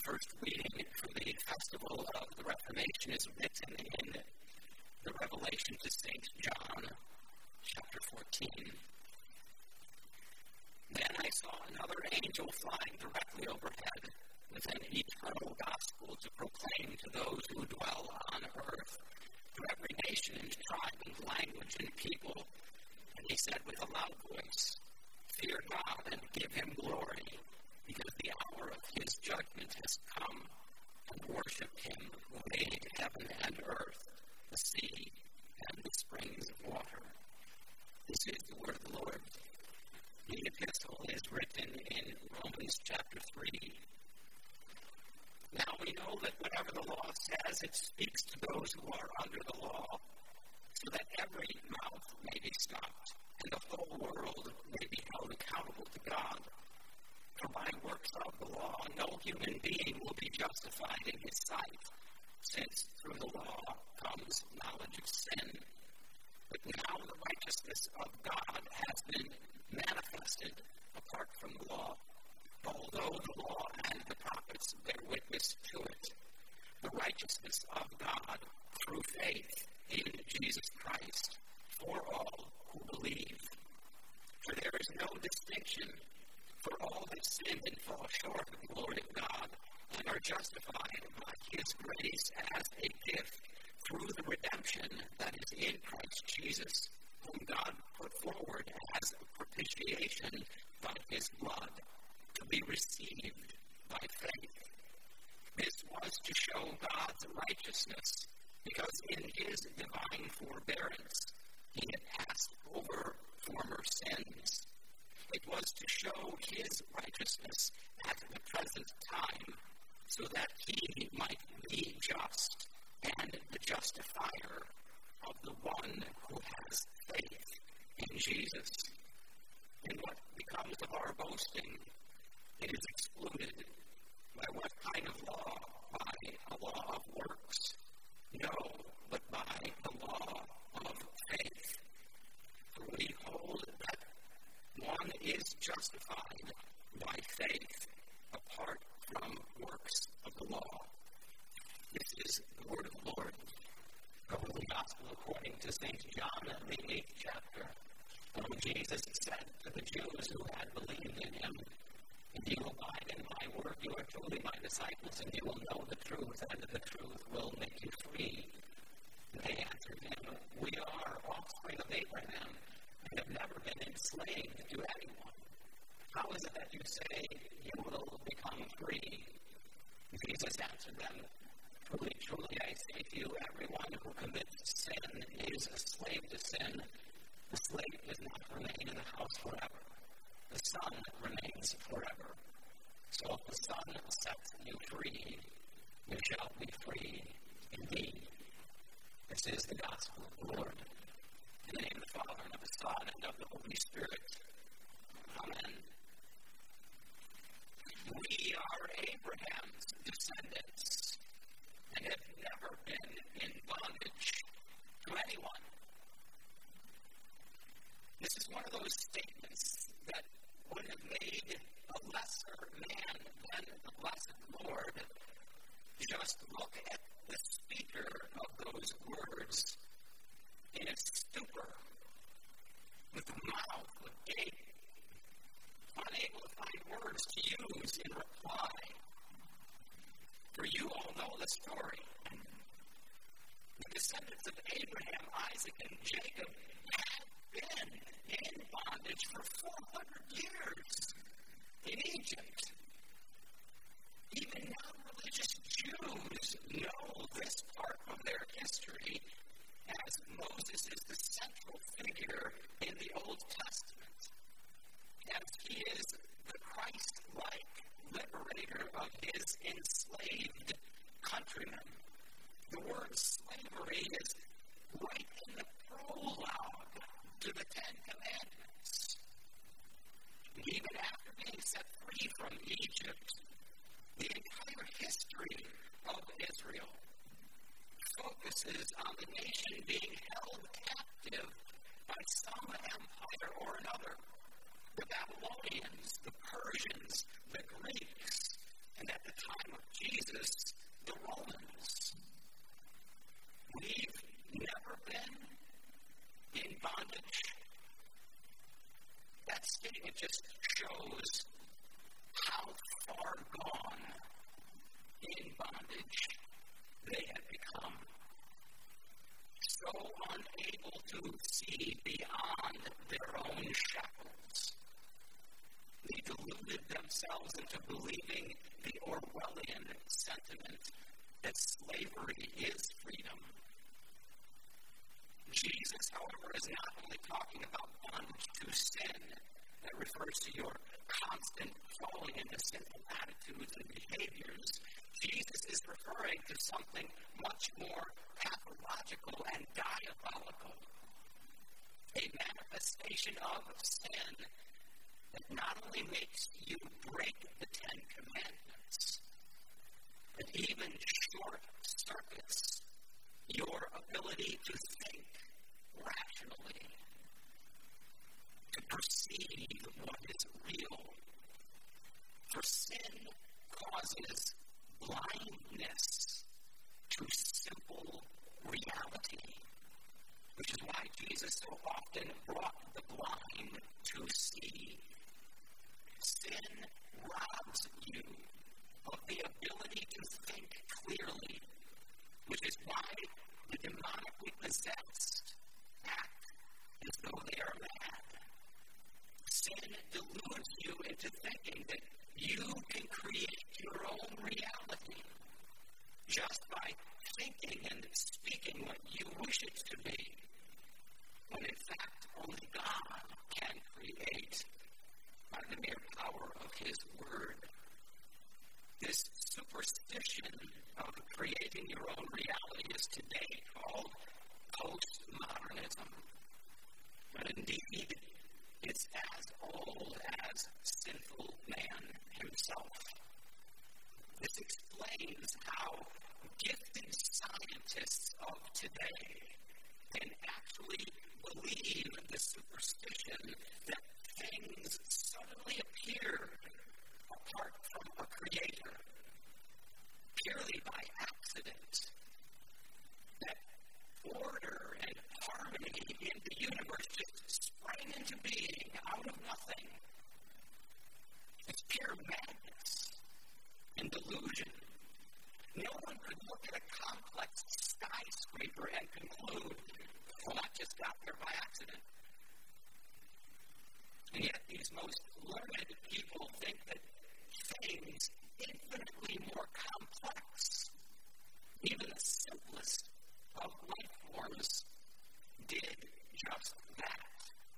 first reading for the festival of the Reformation is written in the Revelation to St. John, chapter 14. Then I saw another angel flying directly overhead with an eternal gospel to proclaim to those who dwell on earth, to every nation and tribe and language and people. And he said with a loud voice, "Fear God and give him glory, because the hour of his judgment has come, and worship him who made heaven and earth, the sea, and the springs of water." This is the word of the Lord. The epistle is written in Romans chapter 3. Now we know that whatever the law says, it speaks to those who are under the law, so that every mouth may be stopped, and the whole world may be held accountable to God. For by works of the law, no human being will be justified in his sight, since through the law comes knowledge of sin. But now the righteousness of God has been manifested apart from the law, although the law and the prophets bear witness to it. The righteousness of God through faith in Jesus Christ for all who believe. For there is no distinction, for all have sinned and fall short of the glory of God, and are justified by his grace as a gift through the redemption that is in Christ Jesus, whom God put forward as a propitiation by his blood, to be received by faith. This was to show God's righteousness, because in his divine forbearance he had passed over former sins. It was to show his righteousness at the present time, so that he might be just and the justifier of the one who has faith in Jesus. And what becomes of our boasting? It is excluded. By what kind of law? By a law of works? No, but by the law of faith. For we hold that one is justified by faith apart from works of the law. This is the word of the Lord. From the Gospel according to St. John, the 8th chapter. When Jesus said to the Jews who had believed in him, "If you abide in my word, you are truly my disciples, and you will know the truth, and the truth will make you free." They answered him, "We are offspring of Abraham, and have never been enslaved to anyone. How is it that you say you will become free?" Jesus answered them, "Truly, truly, I say to you, everyone who commits sin is a slave to sin. The slave does not remain in the house forever. The Son remains forever. So if the Son sets you free, you shall be free indeed." This is the gospel of the Lord. In the name of the Father, and of the Son, and of the Holy Spirit. Amen. We are Abraham's descendants, and have never been in bondage to anyone. This is one of those statements that would have made a lesser man than the blessed Lord just look at the speaker of those words in a stupor, with a mouth agape, unable to find words to use in reply. For you all know the story. The descendants of Abraham, Isaac, and Jacob had been in bondage for 400 years in Egypt. Even non-religious Jews know this part of their history, as Moses is the central figure in the Old Testament, as he is the Christ-like liberator of his enslaved countrymen. The word slavery is right in the prologue to the Ten Commandments. Even after being set free from Egypt, the entire history of Israel focuses on the nation being held captive by some empire or another. The Babylonians, the Persians, the Greeks, and at the time of Jesus the Romans. We've never been in bondage. That statement just shows how far gone in bondage they had become. So unable to see beyond their own shackles. They deluded themselves into believing the Orwellian sentiment that slavery is freedom. Jesus, however, is not only talking about bondage to sin, that refers to your constant falling into sinful attitudes and behaviors. Jesus is referring to something much more pathological and diabolical. A manifestation of sin that not only makes you break the Ten Commandments, but even short circuits your ability to think rationally, to perceive what is real. For sin causes blindness to simple reality, which is why Jesus so often brought the blind to see. Sin robs you of the ability to think clearly, which is why the demonically possessed act as though they are mad. Sin deludes you into thinking that you can create your own reality just by thinking and speaking what you wish it to be, when in fact only God can create by the mere power of His Word. This superstition of creating your own reality is today called postmodernism. But indeed, it's as old as sinful man himself. This explains how gifted scientists of today can actually believe the superstition that things suddenly appeared apart from a creator, purely by accident, that order and harmony in the universe just sprang into being out of nothing. It's pure madness and delusion. No one could look at a complex skyscraper and conclude, well, that just got there by accident. And yet these most learned people think that things infinitely more complex, even the simplest of life forms, did just that.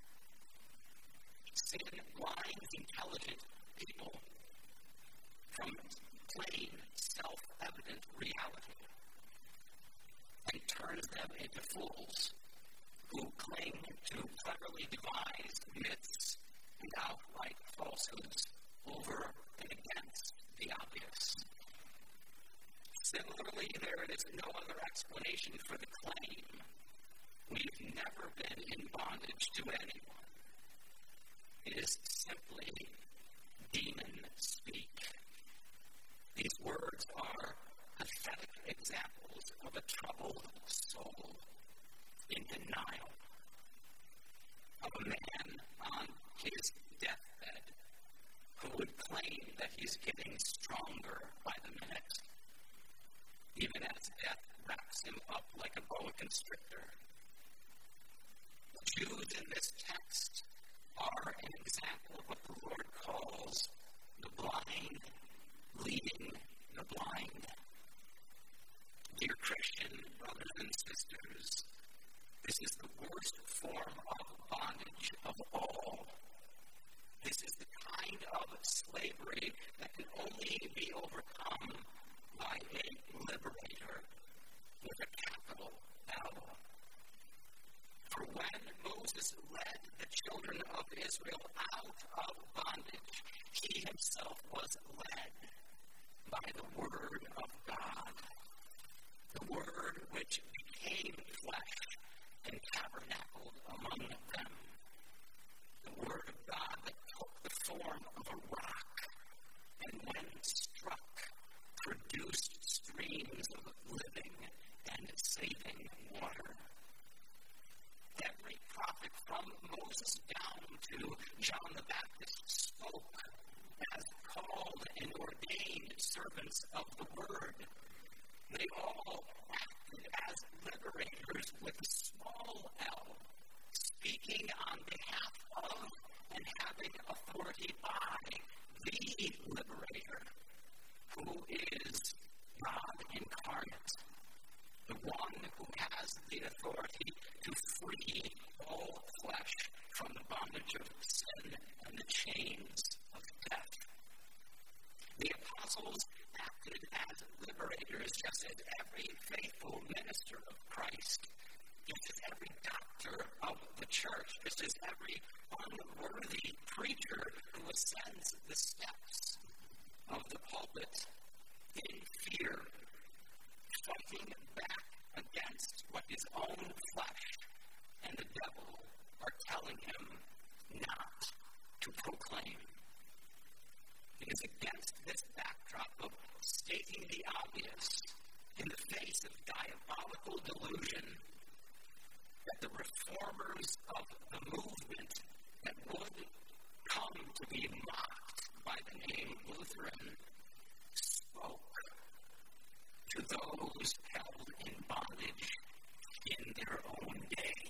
Sin blinds intelligent people from plain, self-evident reality and turns them into fools who cling to cleverly devised myths and outright falsehoods over and against the obvious. Similarly, there is no other explanation for the claim, we've never been in bondage to anyone. It is simply demon speak. These words are pathetic examples of a troubled soul in denial, of a man on his deathbed who would claim that he's getting stronger by the minute, even as death wraps him up like a boa constrictor. The Jews in this text are an example of what the Lord calls the blind leading the blind. Dear Christian brothers and sisters, this is the worst form of bondage of all. This is the kind of slavery that can only be overcome by a liberator with a capital L. For when Moses led the children of Israel out of bondage, he himself was led by the Word of God, the Word which became flesh and tabernacled among them, the Word of God that took the form of a rock and when struck, produced from Moses down to John the Baptist, spoke as called and ordained servants of the Word. They all acted as liberators with a small L, speaking on behalf of and having authority by the liberator, who is God incarnate, the one who has the authority to free all flesh from the bondage of sin and the chains of death. The apostles acted as liberators, just as every faithful minister of Christ, just as every doctor of the church, just as every unworthy preacher who ascends the steps of the pulpit in fear, fighting back against what his own flesh and the devil are telling him not to proclaim. It is against this backdrop of stating the obvious in the face of diabolical delusion that the reformers of the movement that would come to be mocked by the name Lutheran spoke to those held in bondage in their own day.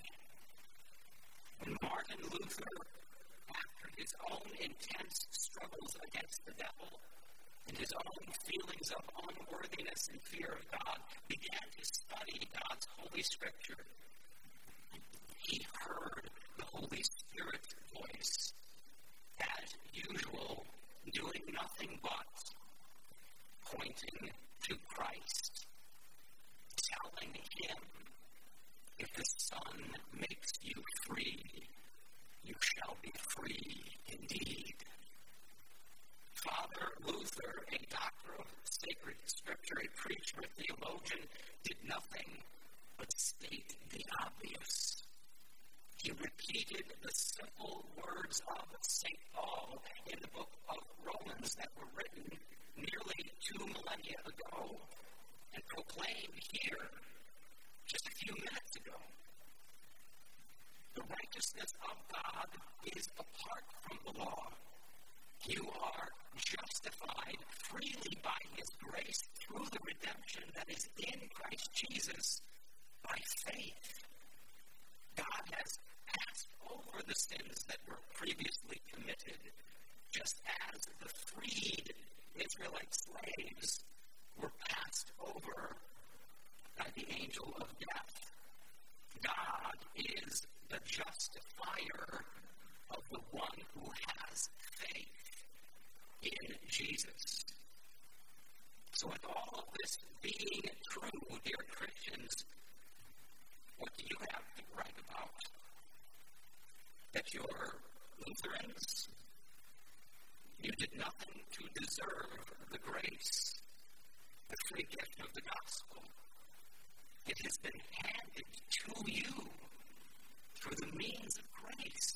When Martin Luther, after his own intense struggles against the devil and his own feelings of unworthiness and fear of God, began to study God's Holy Scripture, he heard the Holy Spirit's voice, as usual, doing nothing but pointing to Christ, telling him, if the Son makes you free, you shall be free indeed. Father Luther, a doctor of sacred scripture, a preacher, a theologian, did nothing but state the obvious. He repeated the simple words of St. Paul in the book of Romans that were written nearly 2 millennia ago and proclaimed here just a few minutes ago. The righteousness of God is apart from the law. You are justified freely by his grace through the redemption that is in Christ Jesus by faith. God has passed over the sins that were previously committed, just as the freed Israelite slaves were passed over by the angel of death. God is the justifier of the one who has faith in Jesus. So with all of this being true, dear Christians, what do you have to brag about? That you're Lutherans? You did nothing to deserve the grace, the free gift of the gospel. It has been handed to you through the means of grace.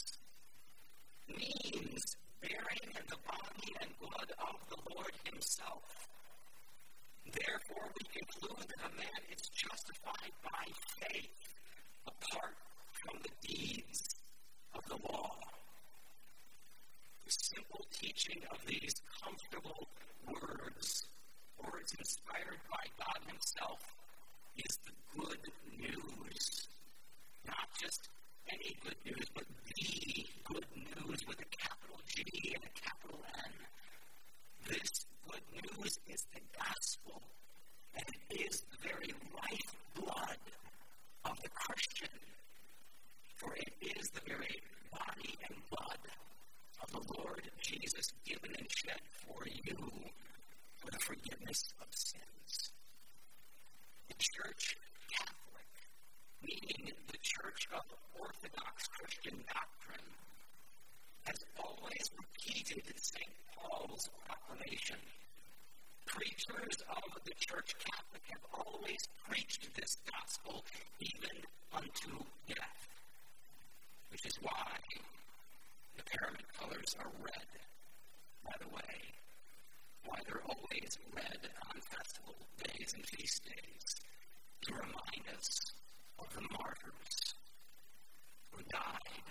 Means bearing the body and blood of the Lord himself. Therefore, we conclude that a man is justified by faith apart from the deeds of the law. The simple teaching of these comfortable words inspired by God himself is the good news. Not just any good news, but the good news with a capital G and a capital N. This good news is the gospel, and it is the very lifeblood of the Christian, for it is the very body and blood of the Lord Jesus given and shed for you for the forgiveness of sins. The Church Catholic, meaning the Church of Orthodox Christian doctrine, has always repeated St. Paul's proclamation. Preachers of the Church Catholic have always preached this gospel even unto death, which is why the parament colors are red, by the way, why they're always red on festival days and feast days, to remind us of the martyrs who died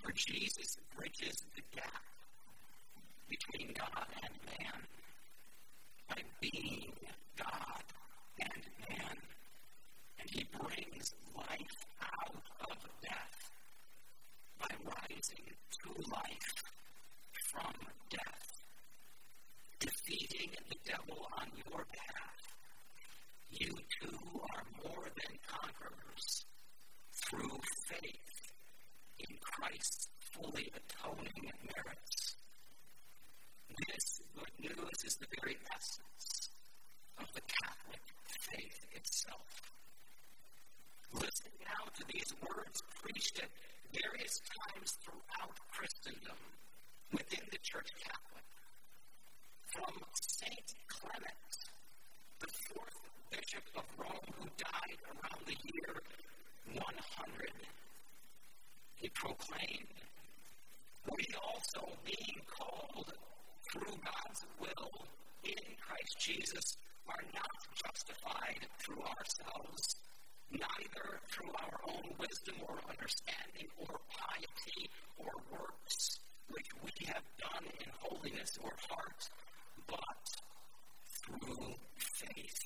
For Jesus bridges the gap between God and man by being God and man. And he brings life out of death by rising to life from death, defeating the devil on your behalf. You too are more than conquerors through faith in Christ's fully atoning merits. This good news is the very essence of the Catholic faith itself. Listen now to these words preached at various times throughout Christendom within the Church Catholic. From Saint Clement, the fourth Bishop of Rome, who died around the year 100, he proclaimed, "We also, being called through God's will in Christ Jesus, are not justified through ourselves, neither through our own wisdom or understanding or piety or works, which we have done in holiness or heart, but through faith."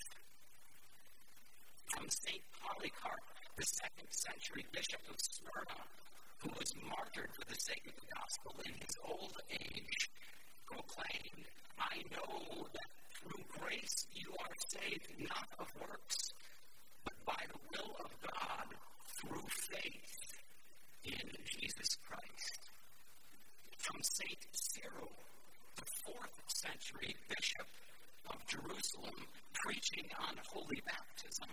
From St. Polycarp, the 2nd century Bishop of Smyrna, who was martyred for the sake of the gospel in his old age, proclaimed, "I know that through grace you are saved, not of works, but by the will of God through faith in Jesus Christ." From St. Cyril, the 4th century Bishop of Jerusalem, preaching on holy baptism,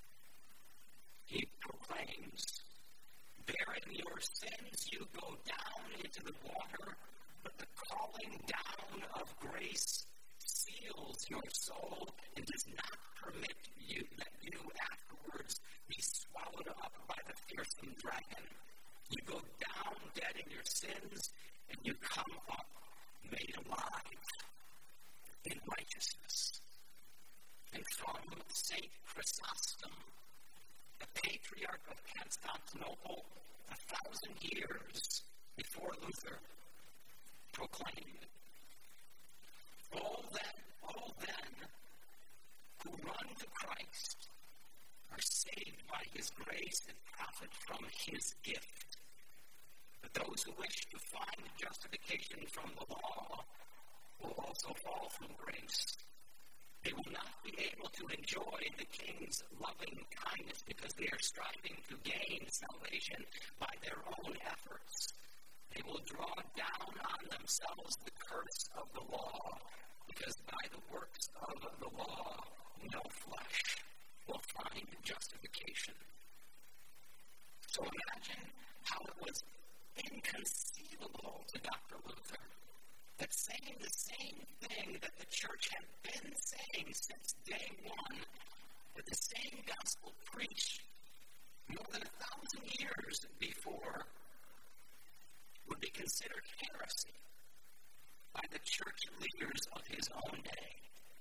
he proclaims, "Bearing your sins, you go down into the water, but the calling down of grace seals your soul and does not permit you that you afterwards be swallowed up by the fearsome dragon. You go down dead in your sins, and you come up made alive in righteousness." And from St. Chrysostom, the Patriarch of Constantinople, 1,000 years before Luther, proclaimed, All then who run to Christ are saved by his grace and profit from his gift. But those who wish to find justification from the law will also fall from grace. They will not be able to enjoy the King's loving kindness because they are striving to gain salvation by their own efforts. They will draw down on themselves the curse of the law, because by the works of the law, no flesh will find justification. So imagine how it was inconceivable to Dr. Luther that saying the same thing that the church had been saying since day one, that the same gospel preached more than 1,000 years before, would be considered heresy by the church leaders of his own day.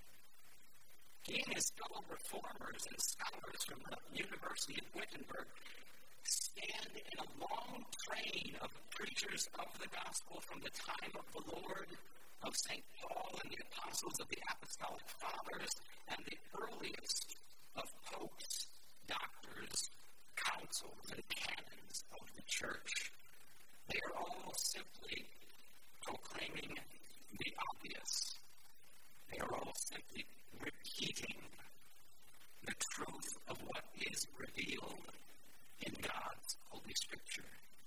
He and his fellow reformers and scholars from the University of Wittenberg stand in a long train of preachers of the gospel from the time of the Lord, of St. Paul and the apostles, of the apostolic fathers, and the earliest of popes, doctors, councils, and canons of the church. They are all simply proclaiming the obvious. They are all simply repeating the truth of what is revealed in God's Holy Scripture.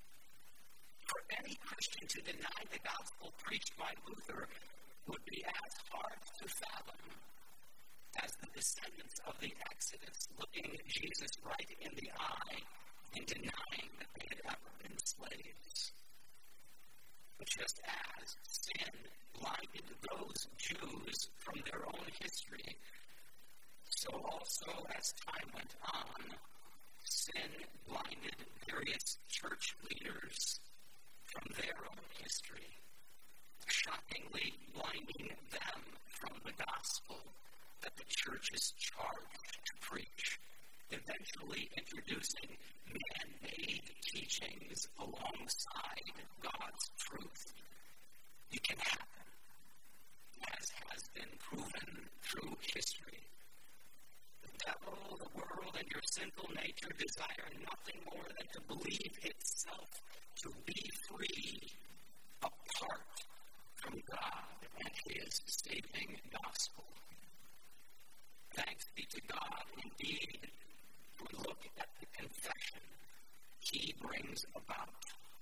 For any Christian to deny the gospel preached by Luther would be as hard to fathom as the descendants of the Exodus looking Jesus right in the eye and denying that they had ever been slaves. But just as sin blinded those Jews from their own history, so also as time went on, sin blinded various church leaders from their own history, shockingly blinding them from the gospel that the church is charged to preach eventually introducing man-made teachings alongside God's truth. It can happen, as has been proven through history. The devil, the world, and your sinful nature desire nothing more than to believe itself to be free apart from God and His saving gospel. Thanks be to God, indeed, we look at the confession He brings about.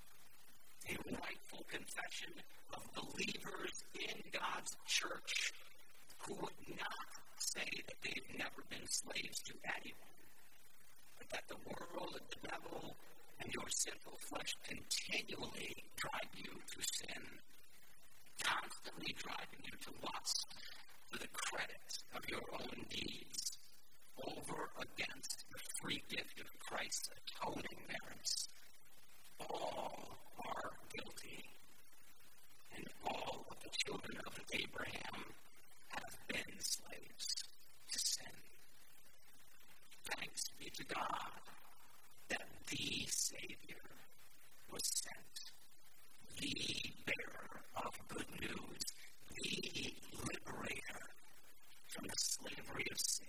A rightful confession of believers in God's church who would not say that they've never been slaves to anyone, but that the world, the devil, and your sinful flesh continually drive you to sin, constantly driving you to lust, to the credit of your own deeds, over against the free gift of Christ's atoning merits. All are guilty, and all of the children of Abraham have been slaves to sin. Thanks be to God that the Savior was sent, the bearer of good news, the liberator from the slavery of sin.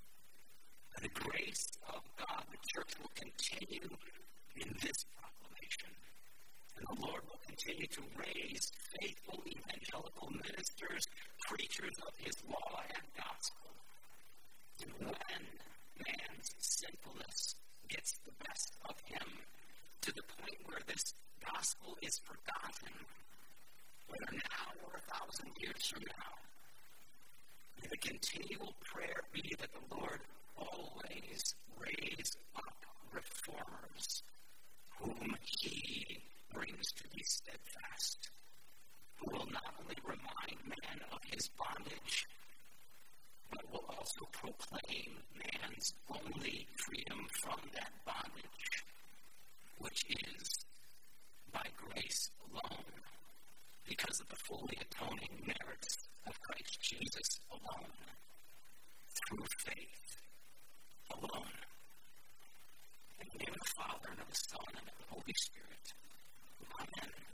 By the grace of God, the church will continue in this proclamation, and the Lord will continue to raise faithful evangelical ministers, preachers of His law and gospel. And when man's sinfulness gets the best of him, to the point where this gospel is forgotten, whether now or 1,000 years from now, may the continual prayer be that the Lord always raise up reformers whom He brings to be steadfast, who will not only remind man of his bondage, but will also proclaim man's only freedom from that bondage, which is by grace alone, because of the fully atoning merits of Christ Jesus alone, through faith alone. In the name of the Father, and of the Son, and of the Holy Spirit. Amen.